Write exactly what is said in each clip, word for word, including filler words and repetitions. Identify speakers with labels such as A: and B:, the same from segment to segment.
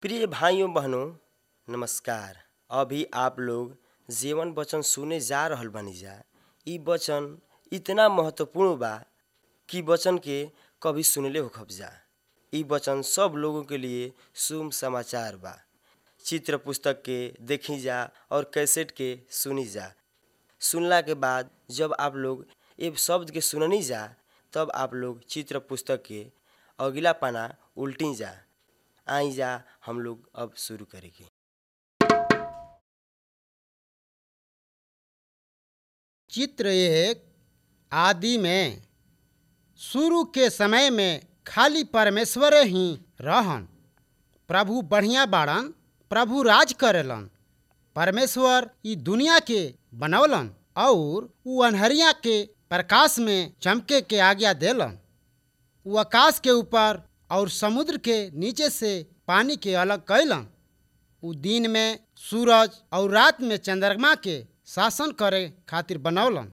A: प्रिय भाइयों बहनों नमस्कार। अभी आप लोग जीवन वचन सुने जा रहल बानी जा। ई वचन इतना महत्वपूर्ण बा कि वचन के कभी सुनले होखब जा। ई वचन सब लोगों के लिए शुभ समाचार बा। चित्र पुस्तक के देखी जा और कैसेट के सुनी जा। सुनला के बाद जब आप लोग ये शब्द के सुननी जा तब आप लोग चित्र पुस्तक के अगला पाना उल्टी जा। आई जा हम लोग अब शुरू करेंगे।
B: चित्र एक आदि में शुरू के समय में खाली परमेश्वर ही रहन। प्रभु बढ़िया बाड़न, प्रभु राज करेलन। परमेश्वर ई दुनिया के बनवलन और उ अन्हरिया के प्रकाश में चमके के आज्ञा देलन। उ आकाश के ऊपर और समुद्र के नीचे से पानी के अलग कैलन। उ दिन में सूरज और रात में चंद्रमा के शासन करे खातिर बनौलन।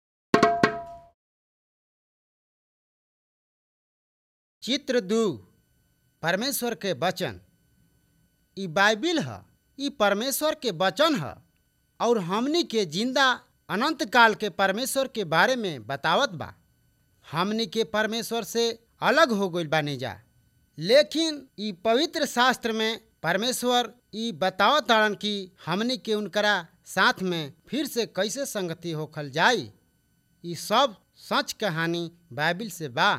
B: चित्र दू परमेश्वर के वचन। ई बाइबिल ह, ई परमेश्वर के वचन ह और हमनी के जिंदा अनंत काल के परमेश्वर के बारे में बतावत बा। हमनी के परमेश्वर से अलग हो गइल बानी जा, लेकिन ई पवित्र शास्त्र में परमेश्वर ई बतावत ताड़न कि हमनी के उनकरा साथ में फिर से कैसे संगति होखल जाई। ई सब सच कहानी बाइबिल से बा।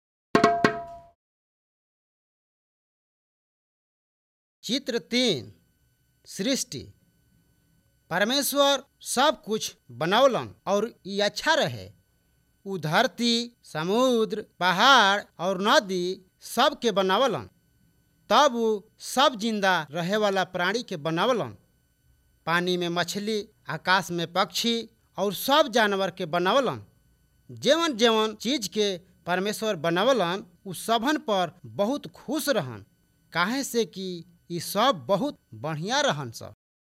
B: चित्र तीन सृष्टि। परमेश्वर सब कुछ बनौलन और ई अच्छा रहे। उ धरती, समुद्र, पहाड़ और नदी सब के बनावलन। तब उ सब जिंदा रहे वाला प्राणी के बनावलन। पानी में मछली, आकाश में पक्षी और सब जानवर के बनावलन। जेवन जेवन चीज के परमेश्वर बनावलन उ सबन पर बहुत खुश रहन, काहे से कि ई सब बहुत बढ़िया रहन सब।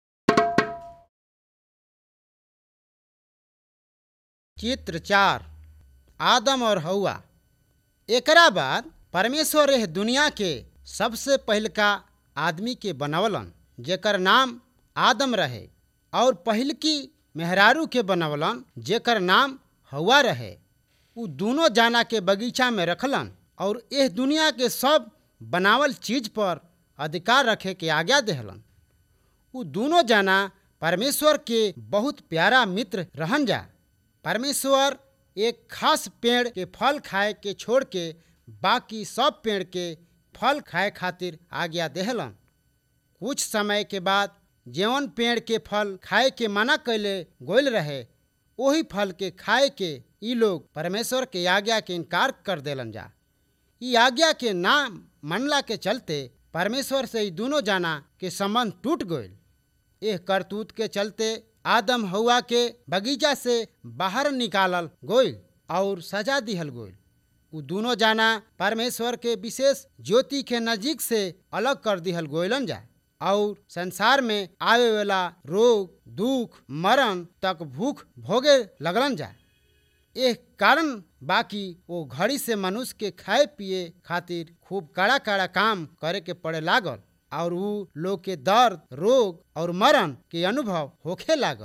B: चित्र चार आदम और हव्वा। एकरा बाद परमेश्वर एह दुनिया के सबसे पहलका आदमी के बनवलन जेकर नाम आदम रहे, और पहिलकी मेहरारू के बनवलन जेकर नाम हव्वा रहे। उ दोनों जाना के बगीचा में रखलन और एह दुनिया के सब बनावल चीज पर अधिकार रखे के आज्ञा देहलन। उ दोनों जाना परमेश्वर के बहुत प्यारा मित्र रहन जा। परमेश्वर एक खास पेड़ के फल खाए के छोड़ के बाकी सब पेड़ के फल खाए खातिर आज्ञा देहलन। कुछ समय के बाद जेवन पेड़ के फल खाए के मना कैले गोइल रहे, वही फल के खाए के ई लोग परमेश्वर के आज्ञा के इनकार कर देलन जा। ई आज्ञा के ना मनला के चलते परमेश्वर से ई दोनों जाना के संबंध टूट गइल। एह करतूत के चलते आदम हव्वा के बगीचा से बाहर निकालल गोइल और सजा दिहल गोइल। उ दोनों जाना परमेश्वर के विशेष ज्योति के नजीक से अलग कर दिहल गोइलन जा और संसार में आवे वाला रोग, दुख, मरण तक भूख भोगे लगलन जा। एह कारण बाकी वो घड़ी से मनुष्य के खाए पिए खातिर खूब कड़ा कड़ा काम करे के पड़े लागल और उ लोग के दर्द, रोग और मरण के अनुभव होखे लागल।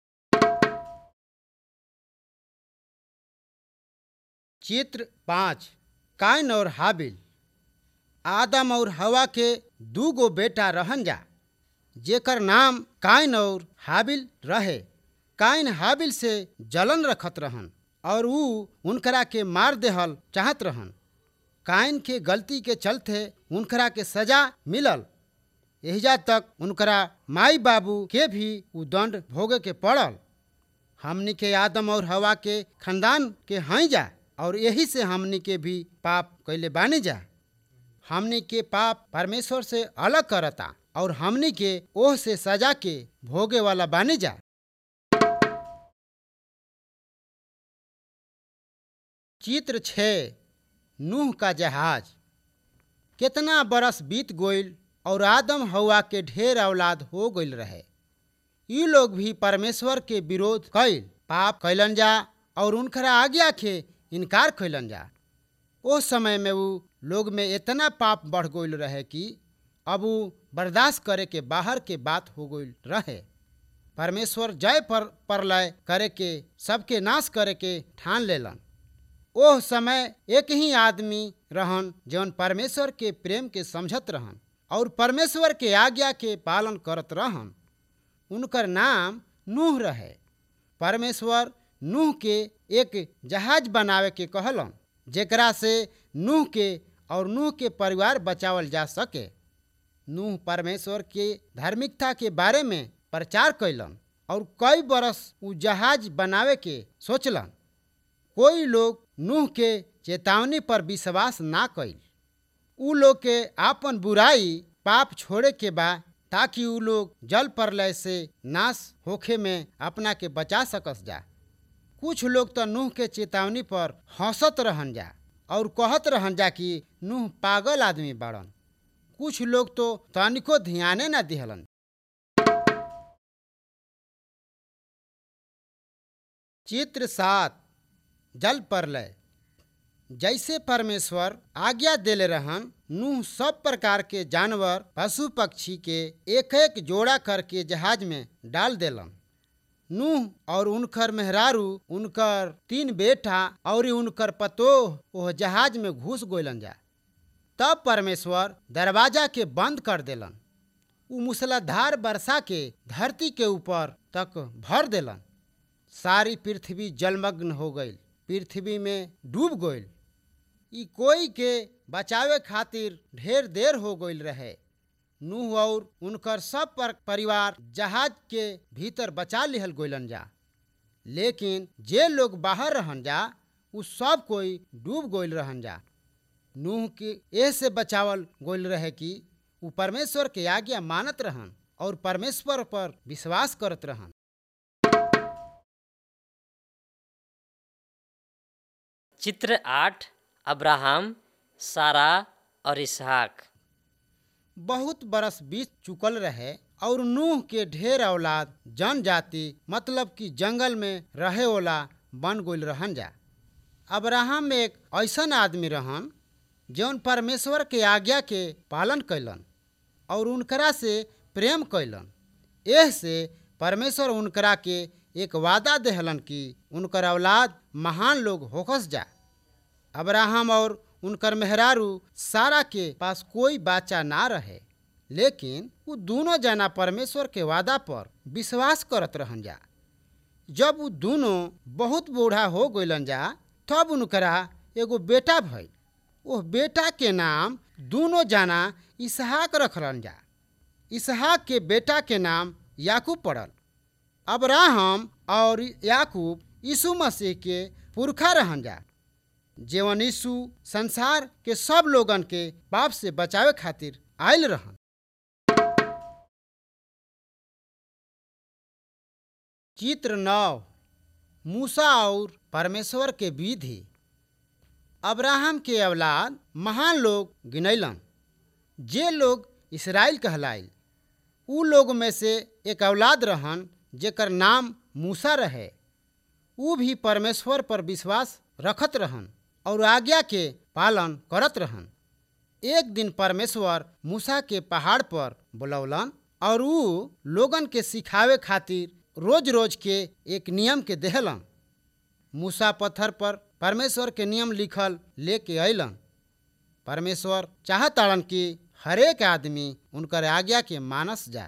B: चित्र पाँच काइन और हाबिल। आदम और हव्वा के दू गो बेटा रहन जा जेकर नाम काइन और हाबिल रहे। काइन हाबिल से जलन रखत रहन और उ उनकरा के मार देहल चाहत रहन। काइन के गलती के चलते उनकरा के सजा मिलल। एहिजा तक उनकरा माई बाबू के भी उ दंड भोगे के पड़ल। हमनी के आदम और हव्वा के खानदान के हई जा और यही से हमनी के भी पाप कैले बानी जा। हमनी के पाप परमेश्वर से अलग करता और हमनी के ओह से सजा के भोगे वाला बानी जा। चित्र छः नूह का जहाज। कितना बरस बीत गइल और आदम हव्वा के ढेर औलाद हो गइल रहे। ई लोग भी परमेश्वर के विरोध कैल, पाप कैलन जा और उनकरा आज्ञा के इनकार कैलन जा। उस समय में वो लोग में इतना पाप बढ़ गइल रहे कि अब उ बर्दाश्त करे के बाहर के बात हो गई रहे। परमेश्वर जय पर प्रलय करे के सबके नाश करे के ठान लेलन। ओह समय एक ही आदमी रहन जौन परमेश्वर के प्रेम के समझत रहन और परमेश्वर के आज्ञा के पालन करत रहन। उनकर नाम नूह रहे। परमेश्वर नूह के एक जहाज बनावे के कहलन जेकरा से नूह के और नूह के परिवार बचावल जा सके। नूह परमेश्वर के धार्मिकता के बारे में प्रचार कैलन और कई बरस उ जहाज बनावे के सोचलन। कोई लोग नूह के चेतावनी पर विश्वास ना कैल। उ लोग के आपन बुराई पाप छोड़े के बा ताकि उ लोग जल प्रलय से नाश होखे में अपना के बचा सकस जा। कुछ लोग तो नूह के चेतावनी पर हंसत रहन जा और कहत रहन जा कि नूह पागल आदमी बाड़न। कुछ लोग तो तनिको ध्याने ना दिहलन। चित्र सात, जल प्रलय। जैसे परमेश्वर आज्ञा देले रहन, नूह सब प्रकार के जानवर पशु पक्षी के एक एक जोड़ा करके जहाज में डाल देलन। नूह और उनकर मेहरारू, उनकर तीन बेटा और उनकर पतोह वह जहाज में घुस गोलन जा। तब परमेश्वर दरवाजा के बंद कर देलन। उ मूसलाधार वर्षा के धरती के ऊपर तक भर देलन। सारी पृथ्वी जलमग्न हो गई, पृथ्वी में डूब गई। ई कोई के बचावे खातिर ढेर देर हो गई रहे। नूह और उनकर सब पर परिवार जहाज के भीतर बचा लिहल गोलन जा, लेकिन जे लोग बाहर रहन जा उ सब कोई डूब गोल रहन जा। नूह के ऐसे बचावल गोल रहे कि उ परमेश्वर के आज्ञा मानत रहन और परमेश्वर पर विश्वास करत रहन।
C: चित्र आठ, अब्राहम, सारा और इसहाक।
B: बहुत बरस बीत चुकल रहे और नूह के ढेर औलाद जनजाति मतलब कि जंगल में रहे वाला बन गोल रहन जा। अब्राहम एक ऐसन आदमी रहन जौन परमेश्वर के आज्ञा के पालन कैलन और उनकरा से प्रेम कैलन। एह से परमेश्वर उनकरा के एक वादा देहलन कि उनकर औलाद महान लोग होकस जा। अब्राहम और उनकर मेहरारू सारा के पास कोई बच्चा ना रहे, लेकिन वो दोनों जना परमेश्वर के वादा पर विश्वास करत रहन जा। जब वो दोनों बहुत बूढ़ा हो गइलन जा तब उनकरा एगो बेटा भइल। वो बेटा के नाम दोनों जना इसहाक रखलन जा। इसहाक के बेटा के नाम याकूब पड़ल। अब्राहम और याकूब यीशु मसीह के पुरखा रहन जा, जेवन यीशु संसार के सब लोगन के पाप से बचावे खातिर आयल रहन। चित्र नौ, मूसा और परमेश्वर के विधि। अब्राहम के औलाद महान लोग गिनैलन, जे लोग इसराइल कहलाइल। उ लोग में से एक औलाद रहन जेकर नाम मूसा रहे। उ भी परमेश्वर पर विश्वास रखत रहन और आज्ञा के पालन करत रहन। एक दिन परमेश्वर मूसा के पहाड़ पर बुलौलन और उ लोगन के सिखावे खातिर रोज रोज के एक नियम के देहलन। मूसा पत्थर पर परमेश्वर के नियम लिखल लेके अइलन। परमेश्वर चाहताड़न कि हरेक आदमी उनकर आज्ञा के मानस जा।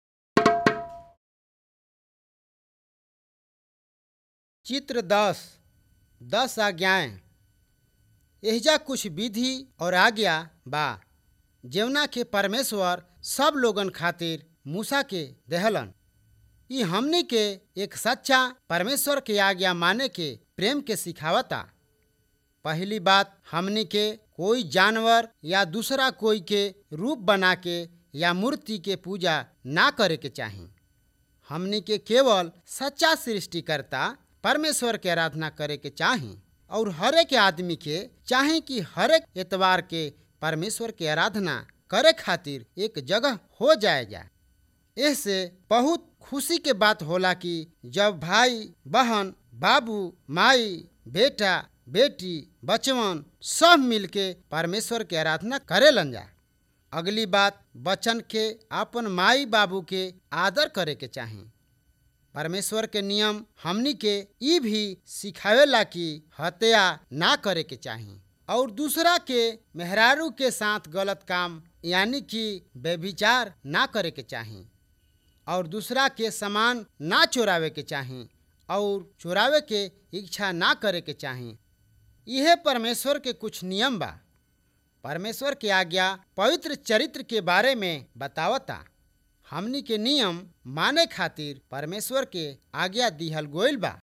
B: चित्र दस, दस आज्ञाएं। एहिजा कुछ विधि और आज्ञा बा जेवना के परमेश्वर सब लोगन खातिर मूसा के देहलन। ई हमनी के एक सच्चा परमेश्वर के आज्ञा माने के प्रेम के सिखावता। पहली बात, हमनी के कोई जानवर या दूसरा कोई के रूप बना के या मूर्ति के पूजा ना करे के चाही। हमनी के केवल सच्चा सृष्टिकर्ता परमेश्वर के आराधना करे के चाही और हरेक आदमी के चाहे कि हरेक एतवार के परमेश्वर के आराधना करे खातिर एक जगह हो जाए जा। इससे बहुत खुशी के बात होला कि जब भाई बहन, बाबू माई, बेटा बेटी, बचवन सब मिलके परमेश्वर के आराधना करेलन जा। अगली बात, बच्चन के अपन माई बाबू के आदर करे के चाही। परमेश्वर के नियम हमनी के ई भी सिखावेला कि हत्या ना करे के चाही और दूसरा के मेहरारू के साथ गलत काम यानी कि व्यभिचार ना करे के चाही और दूसरा के सामान ना चोरावे के चाही और चोरावे के इच्छा ना करे के चाही। यह परमेश्वर के कुछ नियम बा। परमेश्वर के आज्ञा पवित्र चरित्र के बारे में बतावता। हमनी के नियम माने खातिर परमेश्वर के आज्ञा दिहल गोइल बा।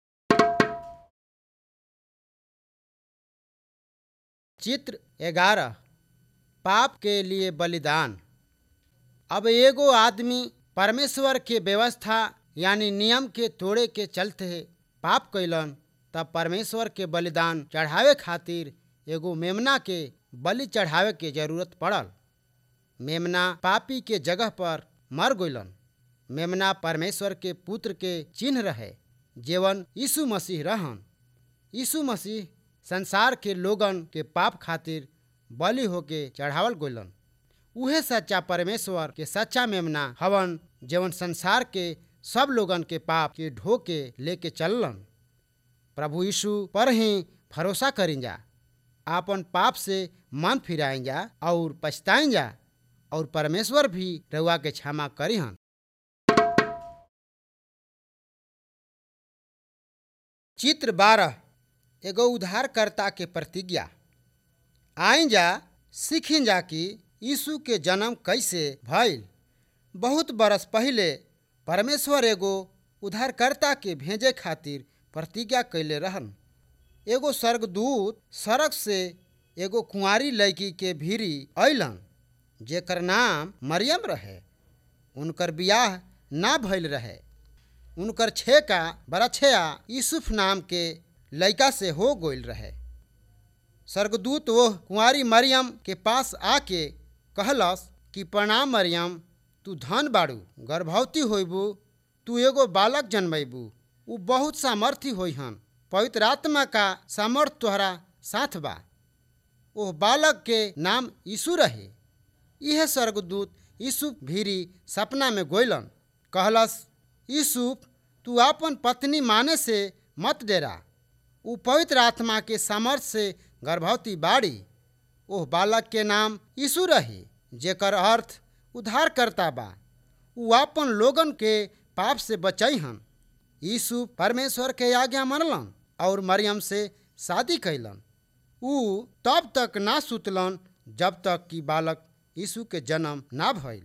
B: चित्र ग्यारह, पाप के लिए बलिदान। अब एगो आदमी परमेश्वर के व्यवस्था यानी नियम के तोड़े के चलते पाप कैलन, तब परमेश्वर के बलिदान चढ़ावे खातिर एगो मेमना के बलि चढ़ावे के जरूरत पड़ल। मेमना पापी के जगह पर मर गइलन। मेमना परमेश्वर के पुत्र के चिन्ह रहे, जेवन यीशु मसीह रहन। यीशु मसीह संसार के लोगन के पाप खातिर बलि होके चढ़ावल गइलन। उहे सच्चा परमेश्वर के सच्चा मेमना हवन, जेवन संसार के सब लोगन के पाप के ढो के लेके चललन। प्रभु यीशु पर ही भरोसा करें जा, आपन पाप से मन फिराएं जा और पछताएं जा और परमेश्वर भी रउआ के क्षमा करिहन। चित्र बारह, एगो उद्धारकर्ता के प्रतिज्ञा। आइन जा सीखिन जा कि यीशु के जन्म कैसे भइल। बहुत बरस पहले परमेश्वर एगो उद्धारकर्ता के भेजे खातिर प्रतिज्ञा कैले रहन। एगो स्वर्गदूत सड़क से एगो कुंवारी लड़की के भीरी अइलन, जेकर नाम मरियम रहे। उनकर बियाह ना भइल रहे। उनकर छेका बरछया यूसुफ नाम के लड़का से हो गइल रहे। स्वर्गदूत वो कुंवारी मरियम के पास आके कहलस कि प्रणाम मरियम, तू धन बाड़ू, गर्भवती होइबू, तू एगो बालक जन्मैबू, उ बहुत सामर्थी होइहन, पवित्र आत्मा का सामर्थ तोहरा साथ बा। ओह बालक के नाम यीशु रहे। यह स्वर्गदूत यूसुफ भीरी सपना में गोइलन, कहलस, यूसुफ तू अपन पत्नी माने से मत डेरा, उ पवित्र आत्मा के सामर्थ से गर्भवती बाड़ी। ओह बालक के नाम यीशु रहे, जेकर अर्थ उद्धारकर्ता बा। उ अपन लोगन के पाप से बचैहन। यीशु परमेश्वर के आज्ञा मनलन और मरियम से शादी कैलन। उ तब तक ना सुतलन जब तक कि बालक यीशु के जन्म ना भइल।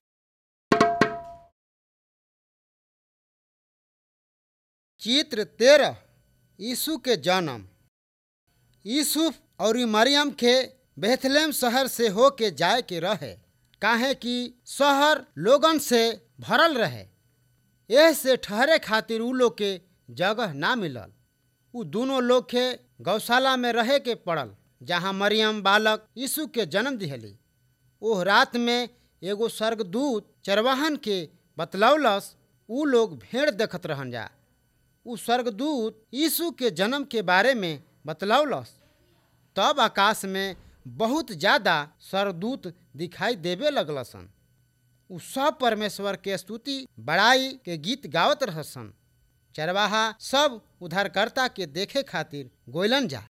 B: चित्र तेरह, यीशु के जन्म। यूसुफ और मरियम के बेथलेम शहर से होके जाए के रहे, काहे कि शहर लोगन से भरल रहे। एह से ठहरे खातिर उ लोग के जगह ना मिलल। उ दोनों लोग के गौशाला में रहे के पड़ल, जहाँ मरियम बालक यीशु के जन्म दिहली। ओह रात में एगो स्वर्गदूत चरवाहन के बतलौलस, उ लोग भेड़ देखत रहन जा। उ स्वर्गदूत यीशु के जन्म के बारे में बतलौलस। तब आकाश में बहुत ज्यादा स्वर्गदूत दिखाई देवे लगलसन। उ सब परमेश्वर के स्तुति बड़ाई के गीत गावत रहसन। चरवाहा सब उद्धारकर्ता के देखे खातिर गोइलन जा।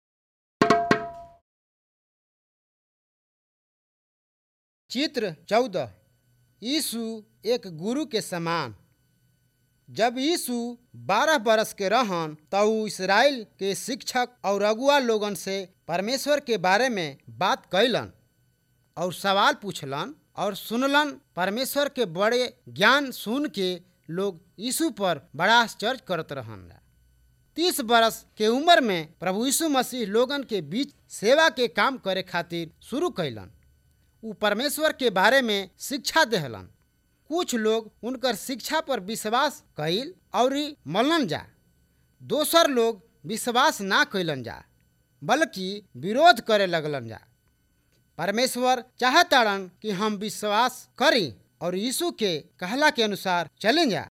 B: चित्र चौदह, यीशु एक गुरु के समान। जब यीशु बारह बरस के रहन तब उ इस्राएल के शिक्षक और अगुआ लोगन से परमेश्वर के बारे में बात कैलन और सवाल पूछलन और सुनलन। परमेश्वर के बड़े ज्ञान सुन के लोग यीशु पर बड़ा आश्चर्य करत रहन। तीस बरस के उम्र में प्रभु यीशु मसीह लोगन के बीच सेवा के काम करे खातिर शुरू कैलन। उ परमेश्वर के बारे में शिक्षा देहलन। कुछ लोग उनकर शिक्षा पर विश्वास कैल और मनलन जा। दोसर लोग विश्वास ना कैलन जा, बल्कि विरोध करे लगलन जा। परमेश्वर चाहताड़न कि हम विश्वास करी और यीशु के कहला के अनुसार चलें जा।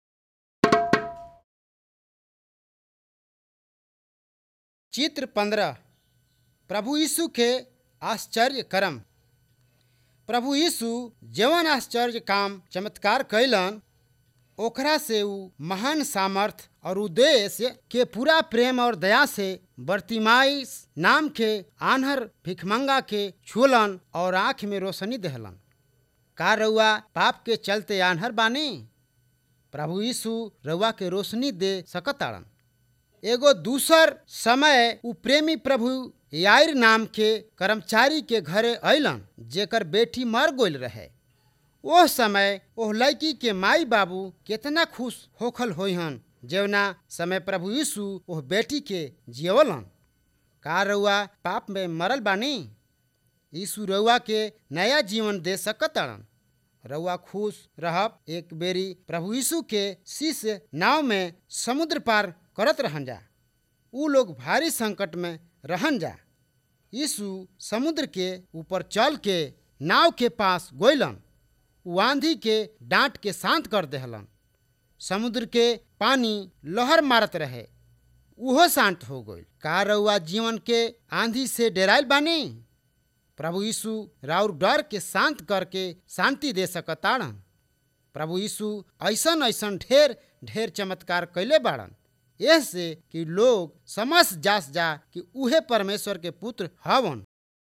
B: चित्र पंद्रह, प्रभु यीशु के आश्चर्य कर्म। प्रभु यीशु जवन आश्चर्य काम चमत्कार कैलन ओकरा से ऊ महान सामर्थ और उद्देश्य के पूरा प्रेम और दया से बर्तिमाई नाम के आन्हर भिखमंगा के छुअलन और आँख में रोशनी देहलन। का रउआ पाप के चलते आन्हर बानी? प्रभु यीशु रउआ के रोशनी दे सकताड़न। एगो दूसर समय ऊ प्रेमी प्रभु याईर नाम के कर्मचारी के घरे अइलन जेकर बेटी मर गइल रहे। ओह समय ओह लड़की के माई बाबू कितना खुश होखल होइहन जेवना समय प्रभु यीशु ओह बेटी के जियवलन। का रउआ पाप में मरल बानी? यीशु रउआ के नया जीवन दे सकताड़न। रउआ खुश रहब। एक बेरी प्रभु यीशु के शिष्य नाव में समुद्र पार करत रहन जा। ऊ लोग भारी संकट में रहन जा। यीशु समुद्र के ऊपर चल के नाव के पास गोइलन। ऊ आंधी के डांट के शांत कर देहलन। समुद्र के पानी लहर मारत रहे, उहो शांत हो गइल। का रउआ जीवन के आंधी से डेराइल बानी? प्रभु यीशु राउर डर के शांत करके शांति दे सकताड़न। प्रभु यीशु ऐसन ऐसन ढेर ढेर चमत्कार कैले बाड़न ऐसे कि लोग समझ जास जा कि उहे परमेश्वर के पुत्र हवन।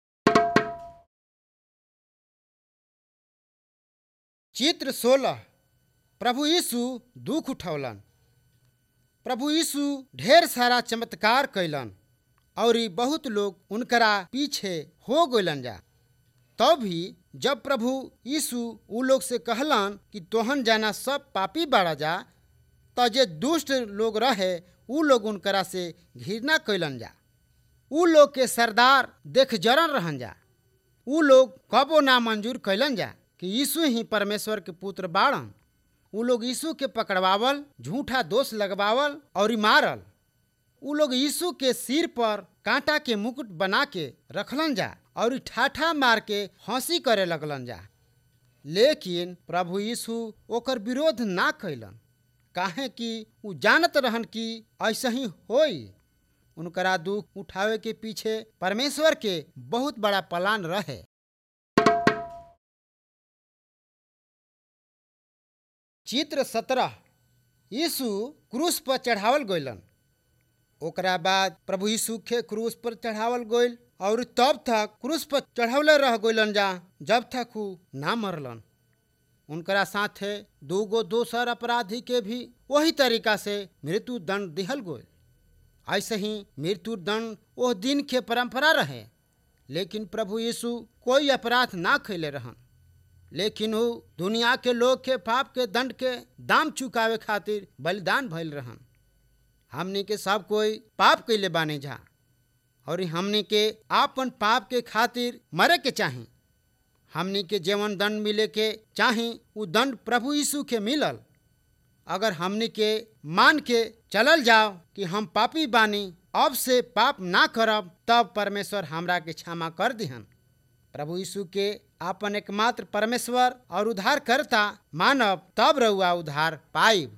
B: चित्र सोलह। प्रभु यीशु दुख उठौलन। प्रभु यीशु ढेर सारा चमत्कार कैलन और बहुत लोग उनकरा पीछे हो गइलन जा। तब भी जब प्रभु यीशु उ लोग से कहलन कि तोहन जाना सब पापी बाड़ा जा, त जे दुष्ट लोग रहे उ लोग उनकरा से घृणा कैलन जा। उ लोग के सरदार देख जरन रहन जा। उ लोग कबो ना मंजूर कैलन जा कि यीशु ही परमेश्वर के पुत्र बाड़न। उ लोग यीशु के पकड़वावल, झूठा दोष लगवावल और मारल। उ लोग यीशु के सिर पर कांटा के मुकुट बना के रखलन जा और ठाठा मार के हंसी करे लगलन जा। लेकिन प्रभु यीशु ओकर विरोध ना कैलन, काहे कि उ जानत रहन कि ऐसा ही होई। उनकरा दुख उठावे के पीछे परमेश्वर के बहुत बड़ा प्लान रहे। चित्र सत्रह। यीशु क्रूस पर चढ़ावल गइलन। ओकरा बाद प्रभु यीशु के क्रूस पर चढ़ावल गइल और तब तक क्रूस पर चढ़ावले रह गइलन जा जब तक उ ना मरलन। उनकरा साथे दूगो दोसर अपराधी के भी वही तरीका से मृत्यु दंड दिहल गइल। ऐसे ही मृत्यु दंड ओह दिन के परंपरा रहे। लेकिन प्रभु यीशु कोई अपराध ना कैले रहन, लेकिन वो दुनिया के लोग के पाप के दंड के दाम चुकावे खातिर बलिदान भइल रहन। हमनी के सब कोई पाप कैले बानी जा और हमनी के आपन पाप के खातिर मरे के चाही। हमनी के जीवन दंड मिले के चाही उ दंड प्रभु यीशु के मिलल। अगर हमनी के मान के चलल जाओ कि हम पापी बानी, अब से पाप ना करब, तब परमेश्वर हमरा के क्षमा कर दिहन। प्रभु यीशु के आपन एकमात्र परमेश्वर और उद्धार करता मानव, तब रउआ उद्धार पाइब।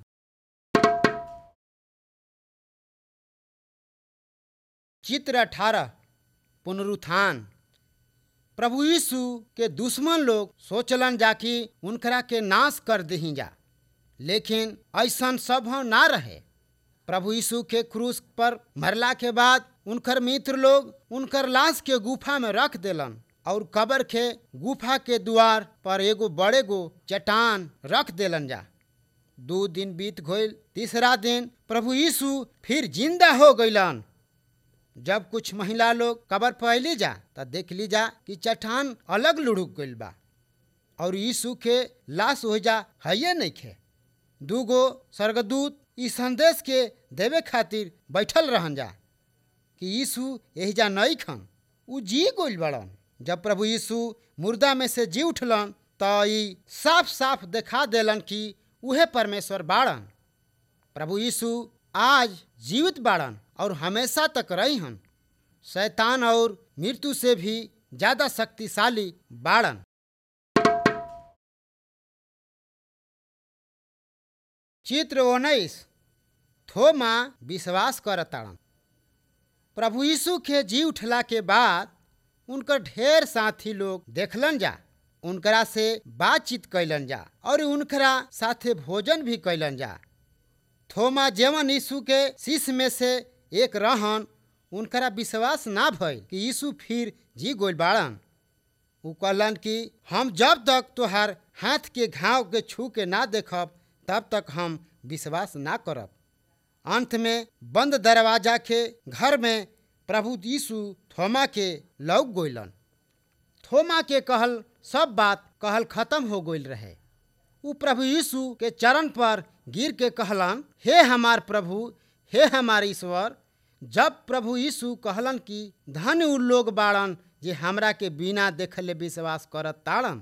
B: चित्र अठारह। पुनरुत्थान। प्रभु यीशु के दुश्मन लोग सोचलन जा कि उनकरा के नाश कर दही जा, लेकिन ऐसन सब ना रहे। प्रभु यीशु के क्रूस पर मरला के बाद उनकर मित्र लोग उनकर लाश के गुफा में रख देलन और कब्र के गुफा के द्वार पर एगो बड़े गो चट्टान रख देलन जा। दो दिन बीत गइल। तीसरा दिन प्रभु यीशु फिर जिंदा हो गइलन। जब कुछ महिला लोग कब्र पर अइली जा त देख ली जा कि चट्टान अलग लुढ़क गइल बा और यीशु के लाश हो जा है नहीं खे। दूगो स्वर्गदूत इस संदेश के देवे खातिर बैठल रहन जा कि यीशु यही जा नहीं खन, उ जी गइल बड़न। जब प्रभु यीशु मुर्दा में से जी उठलन त ई साफ साफ देखा देलन कि उहे परमेश्वर बाड़न। प्रभु यीशु आज जीवित बाड़न और हमेशा तक रही हन। शैतान और मृत्यु से भी ज्यादा शक्तिशाली बाड़न। चित्र उन्नीस। थोमा विश्वास करताड़न। प्रभु यीशु के जी उठला के बाद उनकर ढेर साथी लोग देखलन जा। उनकरा से बातचीत कैलन जा और उनकरा साथे भोजन भी कैलन जा। थोमा जेवन यीशु के शिष्य में से एक रहन, उनकरा विश्वास ना भइल कि यीशु फिर जी गोल बाड़न। उ कहलन कि हम जब तक तोहार हाथ के घाव के छू के ना देखब तब तक हम विश्वास ना करब। अंत में बंद दरवाजा के घर में प्रभु यीशु थोमा के लौक गोइलन। थोमा के कहल सब बात कहल खत्म हो गइल रहे। उ प्रभु यीशु के चरण पर गिर के कहलन, हे हमार प्रभु, हे हमार ईश्वर। जब प्रभु यीशु कहलन कि धन्य उ लोग बाड़न जे हमरा के बिना देखले विश्वास करत ताड़न।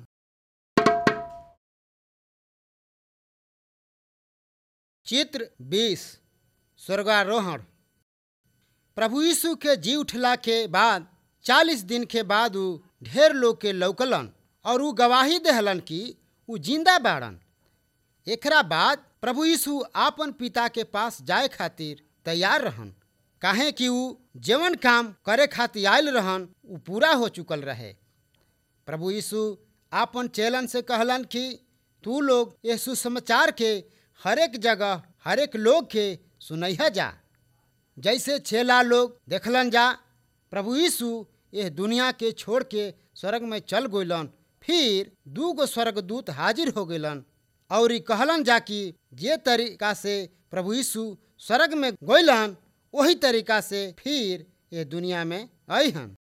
B: चित्र बीस, स्वर्गारोहण। प्रभु यीशु के जी उठला के बाद चालीस दिन के बाद उ ढेर लोग के लौकलन और उ गवाही देहलन कि उ जिंदा बाड़न। एकरा बाद प्रभु यीशु आपन पिता के पास जाए खातिर तैयार रहन, काहे कि उ जेवन काम करे खातिर आयल रहन उ पूरा हो चुकल रहे। प्रभु यीशु आपन चेलन से कहलन कि तू लोग ये सुसमाचार के हरेक जगह हरेक लोग के सुनैहा जा। जैसे चेला लोग देखलन जा प्रभु यीशु यह दुनिया के छोड़ के स्वर्ग में चल गइलन, फिर दू गो स्वर्गदूत हाजिर हो गइलन और कहलन जा कि जे तरीका से प्रभु यीशु स्वर्ग में गइलन वही तरीका से फिर ये दुनिया में अइहन।